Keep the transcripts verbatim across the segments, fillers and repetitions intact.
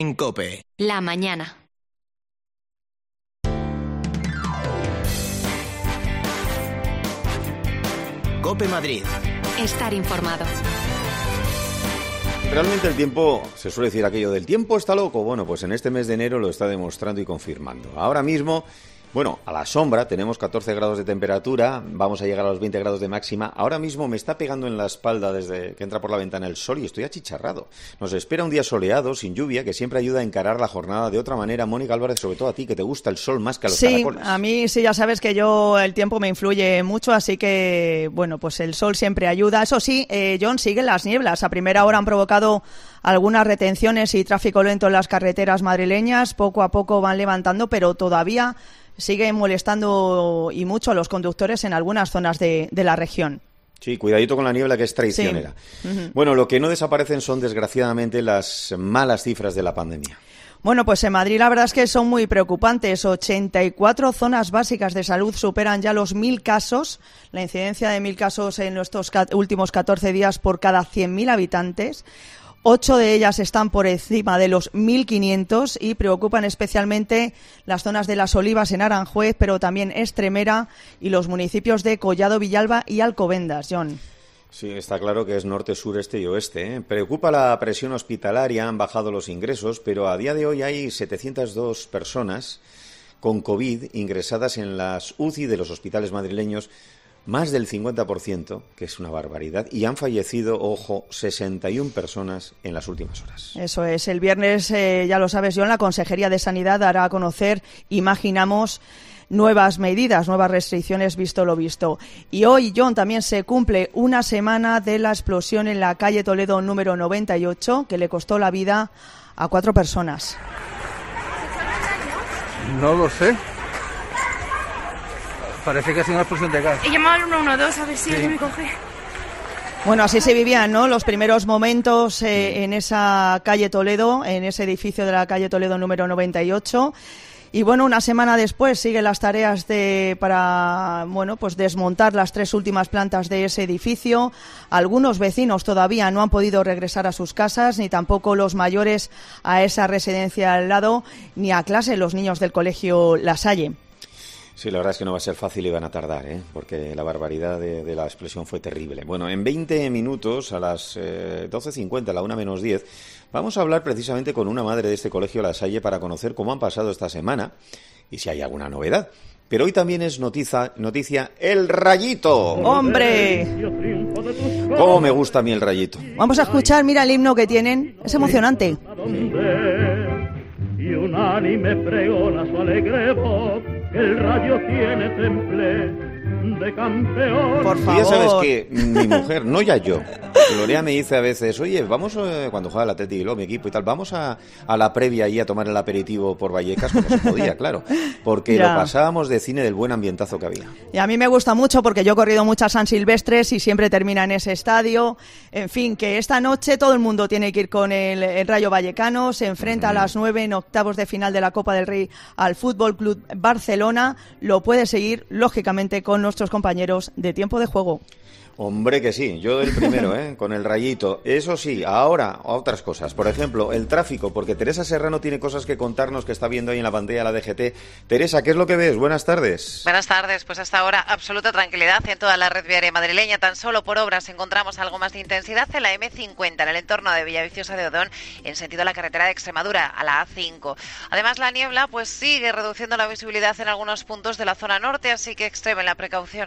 En COPE. La mañana. COPE Madrid. Estar informado. Realmente el tiempo, se suele decir aquello del tiempo está loco. Bueno, pues en este mes de enero lo está demostrando y confirmando. Ahora mismo, bueno, a la sombra tenemos catorce grados de temperatura, vamos a llegar a los veinte grados de máxima. Ahora mismo me está pegando en la espalda desde que entra por la ventana el sol y estoy achicharrado. Nos espera un día soleado, sin lluvia, que siempre ayuda a encarar la jornada de otra manera. Mónica Álvarez, sobre todo a ti, que te gusta el sol más que a los sí, caracoles. Sí, a mí sí, ya sabes que yo el tiempo me influye mucho, así que, bueno, pues el sol siempre ayuda. Eso sí, eh, John, siguen las nieblas. A primera hora han provocado algunas retenciones y tráfico lento en las carreteras madrileñas. Poco a poco van levantando, pero todavía sigue molestando y mucho a los conductores en algunas zonas de, de la región. Sí, cuidadito con la niebla, que es traicionera. Sí. Uh-huh. Bueno, lo que no desaparecen son, desgraciadamente, las malas cifras de la pandemia. Bueno, pues en Madrid la verdad es que son muy preocupantes. ochenta y cuatro zonas básicas de salud superan ya los mil casos. La incidencia de mil casos en estos últimos catorce días por cada cien mil habitantes. Ocho de ellas están por encima de los mil quinientos y preocupan especialmente las zonas de Las Olivas en Aranjuez, pero también Extremera y los municipios de Collado Villalba y Alcobendas. John. Sí, está claro que es norte, sur, este y oeste, ¿eh? Preocupa la presión hospitalaria, han bajado los ingresos, pero a día de hoy hay setecientas dos personas con COVID ingresadas en las U C I de los hospitales madrileños, más del cincuenta por ciento, que es una barbaridad, y han fallecido, ojo, sesenta y una personas en las últimas horas. Eso es. El viernes, eh, ya lo sabes, John, la Consejería de Sanidad dará a conocer, imaginamos, nuevas medidas, nuevas restricciones, visto lo visto. Y hoy, John, también se cumple una semana de la explosión en la calle Toledo número noventa y ocho, que le costó la vida a cuatro personas. No lo sé. Parece que ha sido una explosión de gas. He llamado al uno uno dos a ver si sí. alguien me coge. Bueno, así se vivían, ¿no?, los primeros momentos eh, en esa calle Toledo, en ese edificio de la calle Toledo número noventa y ocho. Y bueno, una semana después siguen las tareas de para bueno, pues desmontar las tres últimas plantas de ese edificio. Algunos vecinos todavía no han podido regresar a sus casas, ni tampoco los mayores a esa residencia al lado, ni a clase los niños del colegio La Salle. Sí, la verdad es que no va a ser fácil y van a tardar, ¿eh? Porque la barbaridad de, de la explosión fue terrible. Bueno, en veinte minutos, a las eh, doce cincuenta, a la una menos diez, vamos a hablar precisamente con una madre de este colegio La Salle para conocer cómo han pasado esta semana y si hay alguna novedad. Pero hoy también es noticia, noticia el Rayito. ¡Hombre! ¿Cómo me gusta a mí el Rayito? Vamos a escuchar, mira el himno que tienen, es emocionante. Y unánime pregona su alegre voz, que el Rayo tiene temple de campeón. Por favor. Y ya sabes que mi mujer, no ya yo, Gloria me dice a veces, oye, vamos, eh, cuando juega el Atleti y luego mi equipo y tal, vamos a, a la previa y a tomar el aperitivo por Vallecas, como se podía, claro, porque ya. Lo pasábamos de cine del buen ambientazo que había. Y a mí me gusta mucho porque yo he corrido muchas San Silvestres y siempre termina en ese estadio. En fin, que esta noche todo el mundo tiene que ir con el, el Rayo Vallecano, se enfrenta mm. a las nueve en octavos de final de la Copa del Rey al Fútbol Club Barcelona. Lo puede seguir, lógicamente, con nuestros compañeros de Tiempo de Juego. Hombre que sí, yo el primero, ¿eh? Con el Rayito. Eso sí, ahora otras cosas. Por ejemplo, el tráfico, porque Teresa Serrano tiene cosas que contarnos que está viendo ahí en la pantalla la D G T. Teresa, ¿qué es lo que ves? Buenas tardes. Buenas tardes, pues hasta ahora absoluta tranquilidad en toda la red viaria madrileña. Tan solo por obras encontramos algo más de intensidad en la eme cincuenta, en el entorno de Villaviciosa de Odón, en sentido a la carretera de Extremadura, a la A cinco. Además, la niebla pues sigue reduciendo la visibilidad en algunos puntos de la zona norte, así que extremen la precaución.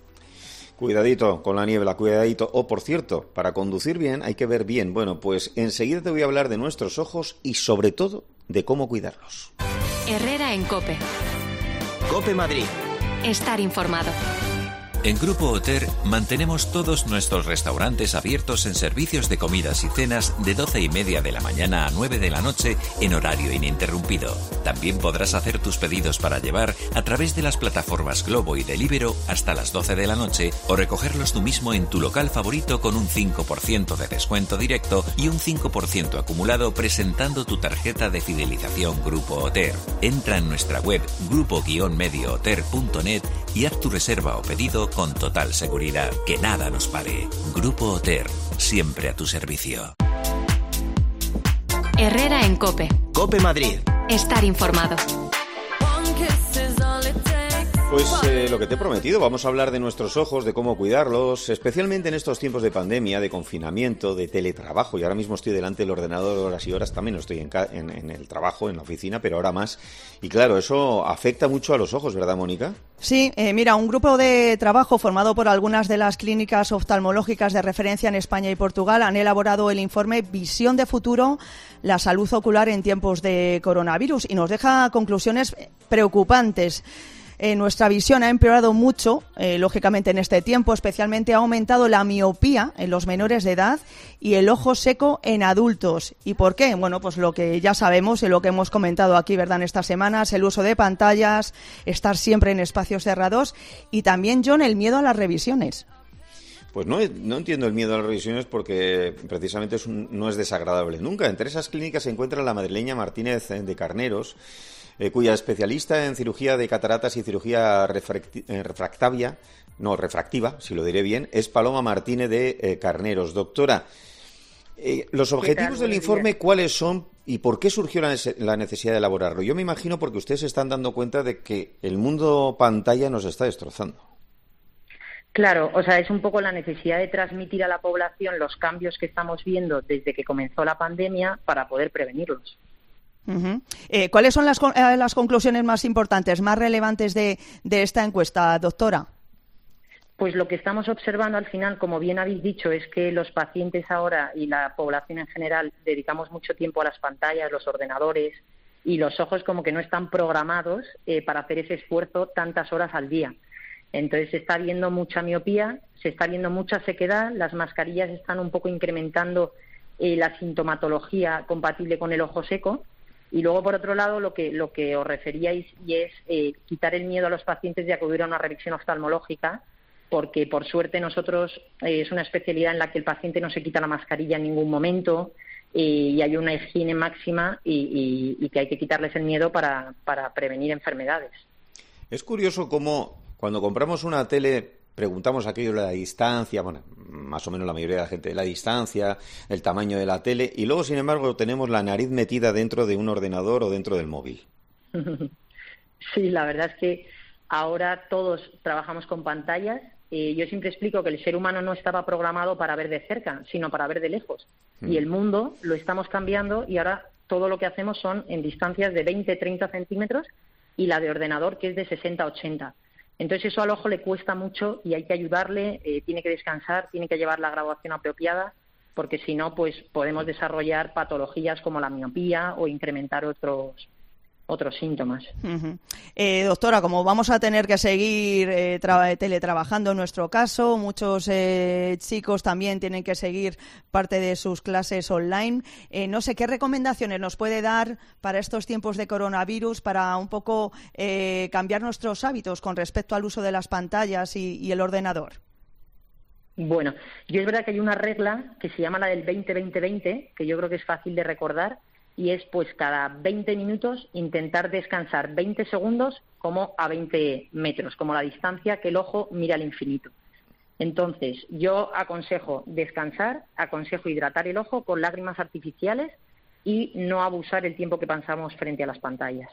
Cuidadito con la niebla, cuidadito. O, oh, por cierto, para conducir bien hay que ver bien. Bueno, pues enseguida te voy a hablar de nuestros ojos y, sobre todo, de cómo cuidarlos. Herrera en COPE. COPE Madrid. Estar informado. En Grupo Oter mantenemos todos nuestros restaurantes abiertos en servicios de comidas y cenas de doce y media de la mañana a nueve de la noche en horario ininterrumpido. También podrás hacer tus pedidos para llevar a través de las plataformas Globo y Deliveroo hasta las doce de la noche o recogerlos tú mismo en tu local favorito con un cinco por ciento de descuento directo y un cinco por ciento acumulado presentando tu tarjeta de fidelización Grupo Oter. Entra en nuestra web grupo guion medio oter punto net y haz tu reserva o pedido con total seguridad. Que nada nos pare. Grupo Oter, siempre a tu servicio. Herrera en COPE. COPE Madrid. Estar informado. Pues eh, lo que te he prometido, vamos a hablar de nuestros ojos, de cómo cuidarlos, especialmente en estos tiempos de pandemia, de confinamiento, de teletrabajo. Y ahora mismo estoy delante del ordenador horas y horas, también no estoy en, ca- en, en el trabajo, en la oficina, pero ahora más. Y claro, eso afecta mucho a los ojos, ¿verdad, Mónica? Sí, eh, mira, un grupo de trabajo formado por algunas de las clínicas oftalmológicas de referencia en España y Portugal han elaborado el informe Visión de Futuro, la salud ocular en tiempos de coronavirus, y nos deja conclusiones preocupantes. Eh, nuestra visión ha empeorado mucho, eh, lógicamente en este tiempo, especialmente ha aumentado la miopía en los menores de edad y el ojo seco en adultos. ¿Y por qué? Bueno, pues lo que ya sabemos y lo que hemos comentado aquí, ¿verdad?, en estas semanas, el uso de pantallas, estar siempre en espacios cerrados y también, John, el miedo a las revisiones. Pues no, no entiendo el miedo a las revisiones porque precisamente es un, no es desagradable nunca. Entre esas clínicas se encuentra la madrileña Martínez de Carneros, Eh, cuya especialista en cirugía de cataratas y cirugía refracti- eh, refractavia, no, refractiva, si lo diré bien, es Paloma Martínez de eh, Carneros. Doctora, eh, los objetivos del informe, ¿cuáles son y por qué surgió la, nece- la necesidad de elaborarlo? Yo me imagino porque ustedes se están dando cuenta de que el mundo pantalla nos está destrozando. Claro, o sea, es un poco la necesidad de transmitir a la población los cambios que estamos viendo desde que comenzó la pandemia para poder prevenirlos. Uh-huh. Eh, ¿Cuáles son las, eh, las conclusiones más importantes, más relevantes de, de esta encuesta, doctora? Pues lo que estamos observando al final, como bien habéis dicho, es que los pacientes ahora y la población en general dedicamos mucho tiempo a las pantallas, los ordenadores, y los ojos como que no están programados eh, para hacer ese esfuerzo tantas horas al día. Entonces se está viendo mucha miopía, se está viendo mucha sequedad, las mascarillas están un poco incrementando eh, la sintomatología compatible con el ojo seco. Y luego, por otro lado, lo que lo que os referíais y es eh, quitar el miedo a los pacientes de acudir a una revisión oftalmológica, porque, por suerte, nosotros eh, es una especialidad en la que el paciente no se quita la mascarilla en ningún momento eh, y hay una higiene máxima y, y, y que hay que quitarles el miedo para, para prevenir enfermedades. Es curioso cómo cuando compramos una tele preguntamos aquello de la distancia, bueno, más o menos la mayoría de la gente, de la distancia, el tamaño de la tele, y luego, sin embargo, tenemos la nariz metida dentro de un ordenador o dentro del móvil. Sí, la verdad es que ahora todos trabajamos con pantallas. Eh, yo siempre explico que el ser humano no estaba programado para ver de cerca, sino para ver de lejos. Mm. Y el mundo lo estamos cambiando y ahora todo lo que hacemos son en distancias de veinte, treinta centímetros y la de ordenador, que es de sesenta, ochenta. Entonces eso al ojo le cuesta mucho y hay que ayudarle, eh, tiene que descansar, tiene que llevar la graduación apropiada, porque si no, pues podemos desarrollar patologías como la miopía o incrementar otros otros síntomas. Uh-huh. Eh, doctora, como vamos a tener que seguir eh, tra- teletrabajando en nuestro caso, muchos eh, chicos también tienen que seguir parte de sus clases online. Eh, no sé, ¿qué recomendaciones nos puede dar para estos tiempos de coronavirus para un poco eh, cambiar nuestros hábitos con respecto al uso de las pantallas y, y el ordenador? Bueno, yo es verdad que hay una regla que se llama la del veinte veinte veinte, que yo creo que es fácil de recordar, y es pues cada veinte minutos intentar descansar veinte segundos como a veinte metros, como la distancia que el ojo mira al infinito. Entonces, yo aconsejo descansar, aconsejo hidratar el ojo con lágrimas artificiales y no abusar el tiempo que pasamos frente a las pantallas.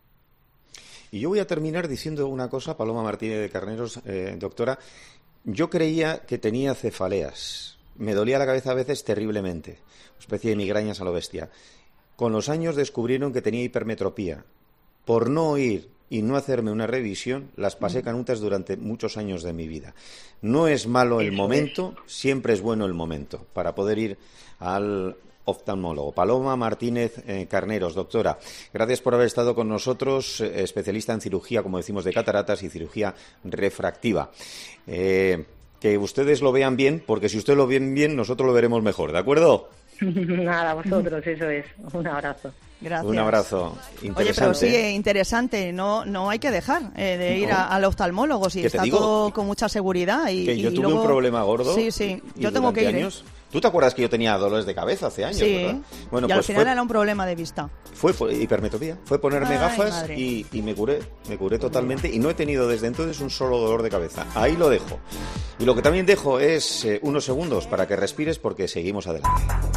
Y yo voy a terminar diciendo una cosa, Paloma Martínez de Carneros, eh, doctora. Yo creía que tenía cefaleas. Me dolía la cabeza a veces terriblemente, una especie de migrañas a lo bestia. Con los años descubrieron que tenía hipermetropía. Por no ir y no hacerme una revisión, las pasé canutas durante muchos años de mi vida. No es malo el momento, siempre es bueno el momento para poder ir al oftalmólogo. Paloma Martínez eh, Carneros, doctora, gracias por haber estado con nosotros, eh, especialista en cirugía, como decimos, de cataratas y cirugía refractiva. Eh, que ustedes lo vean bien, porque si ustedes lo ven bien, nosotros lo veremos mejor, ¿de acuerdo? Nada, vosotros, eso es. Un abrazo. Gracias. Un abrazo. Interesante. Oye, pero sí, interesante. No, no hay que dejar eh, de ir no. a, al oftalmólogo, si está digo? todo con mucha seguridad. Y, que yo y tuve luego... un problema gordo. Sí, sí. Y Yo tengo que ir. Años... ¿Tú te acuerdas que yo tenía dolores de cabeza hace años, sí. verdad? Bueno, y al pues final fue... era un problema de vista. Fue hipermetropía. Fue ponerme Ay, gafas y, y me curé. Me curé totalmente y no he tenido desde entonces un solo dolor de cabeza. Ahí lo dejo. Y lo que también dejo es eh, unos segundos para que respires porque seguimos adelante.